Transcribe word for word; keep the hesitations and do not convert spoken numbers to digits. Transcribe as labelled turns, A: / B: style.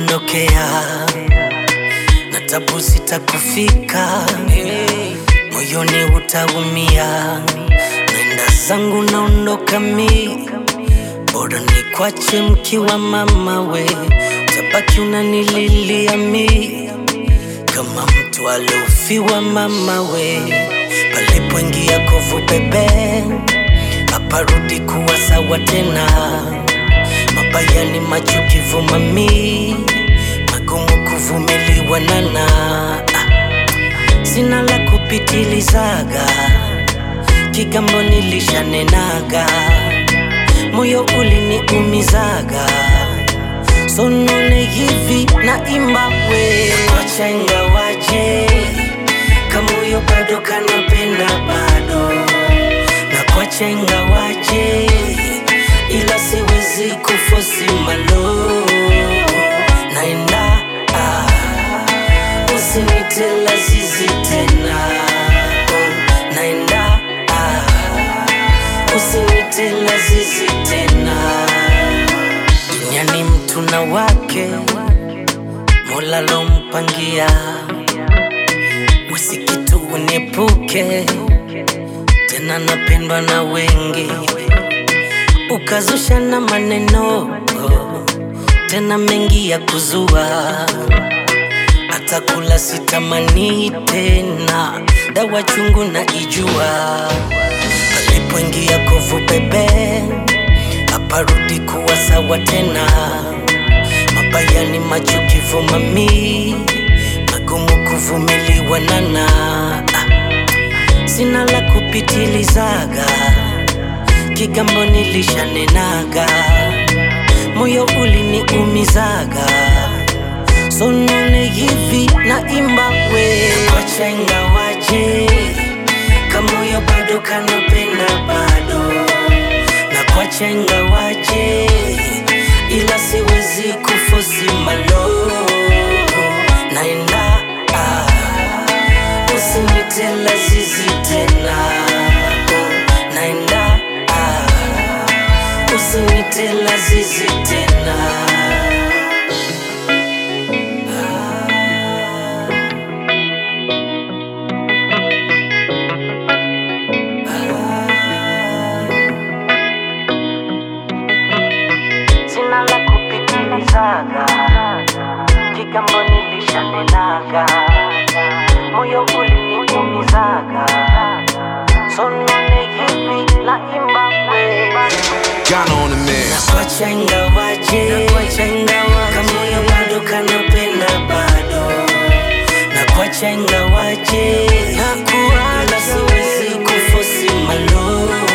A: kuondokea na tabu sitakufika, moyoni utaumia. Nenda zangu naondoka mi, bora nikwache mkiwa mama we, utabaki unanililia mi kama mtu aliofiwa mama we. Palipoingia kovu bebe, haparudi kuwa sawa tena. Mabaya ni machukivu mami, magumu kuvumiliwa nana. Sina la kupitilizaga, kigambo nilishanenaga, moyo uliniumizaga. Sonone hivi na imba we, kwacha ingawaje kama moyo bado kanapenda bado, na kwacha ingawaje ila siwezi kufosi malo. Naenda ah, usinite lazizi tena. Naenda ah, usinite lazizi tena. Duniani mtu na wake, Mola lompangia, usikitu uniepuke tena, napendwa na wengi. Ukazusha na maneno tena mengi ya kuzua, hata kula sitamani tena, dawa chungu na ijua. Palipoingia kovu bebe, haparudi kuwa sawa tena. Mabaya ni machukivu mami, magumu kuvumiliwa nana. Sina la kupitilizaga, kigambo nilishanenaga, moyo uliniumizaga. Sonone hivi na imba we, kwacha ingawaje kama moyo bado kanapenda bado, na kwacha ingawaje ila siwezi kufosi malo. Naenda ah, usinite lazizi tena. Naenda ah, usinite lazizi tena. Sina la kupitilizaga, kigambo nilishanenaga, moyo uliniumizaga. Sonone hivi na imba we,
B: Ghana on the mix.
A: kwacha ingawaje kama moyo bado kanapenda bado, na kwacha ingawaje ila siwezi kufosi malo.